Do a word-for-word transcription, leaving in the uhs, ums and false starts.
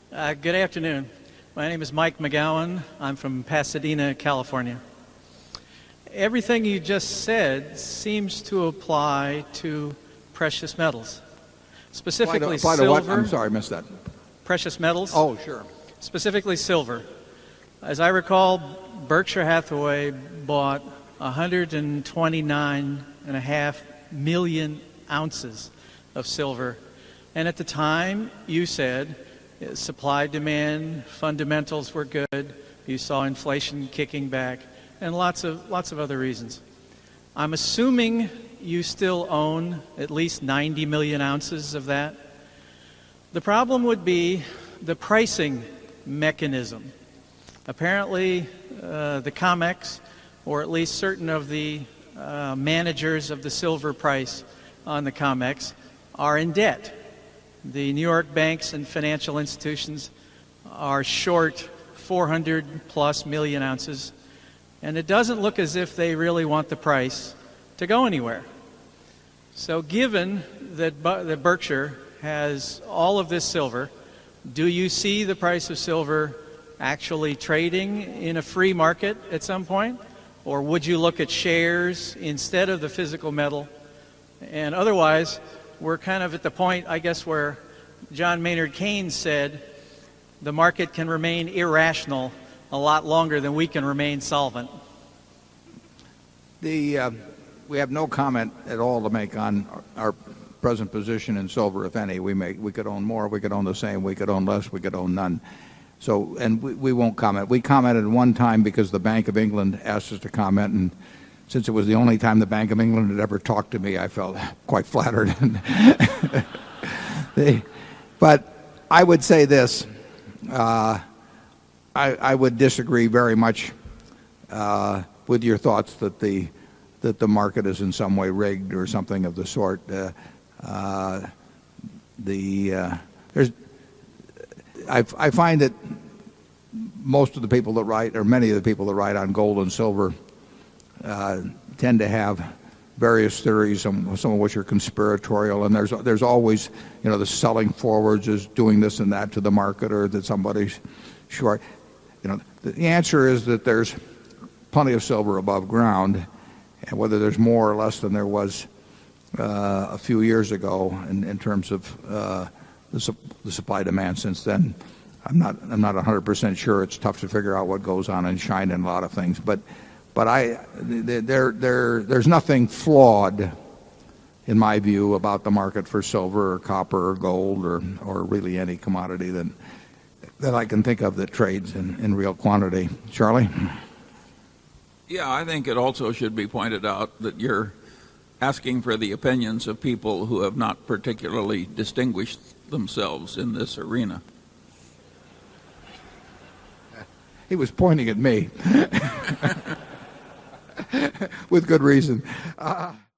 Uh, good afternoon. My name is Mike McGowan. I'm from Pasadena, California. Everything you just said seems to apply to precious metals, specifically apply to, apply silver. To what? I'm sorry, I missed that. Precious metals. Oh, sure. Specifically silver. As I recall, Berkshire Hathaway bought one hundred twenty-nine and a half million ounces of silver. And at the time, you said uh, supply-demand fundamentals were good. You saw inflation kicking back, and lots of lots of other reasons. I'm assuming you still own at least ninety million ounces of that. The problem would be the pricing mechanism. Apparently, uh, the COMEX, or at least certain of the uh, managers of the silver price on the COMEX, are in debt. The New York banks and financial institutions are short four hundred plus million ounces, and it doesn't look as if they really want the price to go anywhere. So given that, that Berkshire has all of this silver, do you see the price of silver actually trading in a free market at some point? Or would you look at shares instead of the physical metal? And otherwise, we're kind of at the point, I guess, where John Maynard Keynes said the market can remain irrational a lot longer than we can remain solvent. The, uh, we have no comment at all to make on our present position in silver, if any. We make, we could own more, we could own the same, we could own less, we could own none. So, and we, we won't comment. We commented one time because the Bank of England asked us to comment, and since it was the only time the Bank of England had ever talked to me, I felt quite flattered. they, but I would say this. Uh, I, I would disagree very much uh, with your thoughts that the that the market is in some way rigged or something of the sort. Uh, uh, the uh, there's I, I find that most of the people that write, or many of the people that write on gold and silver, uh, tend to have various theories, some, some of which are conspiratorial, and there's there's always, you know, the selling forwards is doing this and that to the market, or that somebody's short. You know, the answer is that there's plenty of silver above ground, and whether there's more or less than there was uh, a few years ago in, in terms of uh, the, su- the supply demand since then, I'm not I'm not one hundred percent sure. It's tough to figure out what goes on in China and a lot of things, but but I there there there's nothing flawed in my view about the market for silver or copper or gold or or really any commodity that that I can think of that trades in, in real quantity. Charlie? Yeah, I think it also should be pointed out that you're asking for the opinions of people who have not particularly distinguished themselves in this arena. He was pointing at me with good reason. Uh,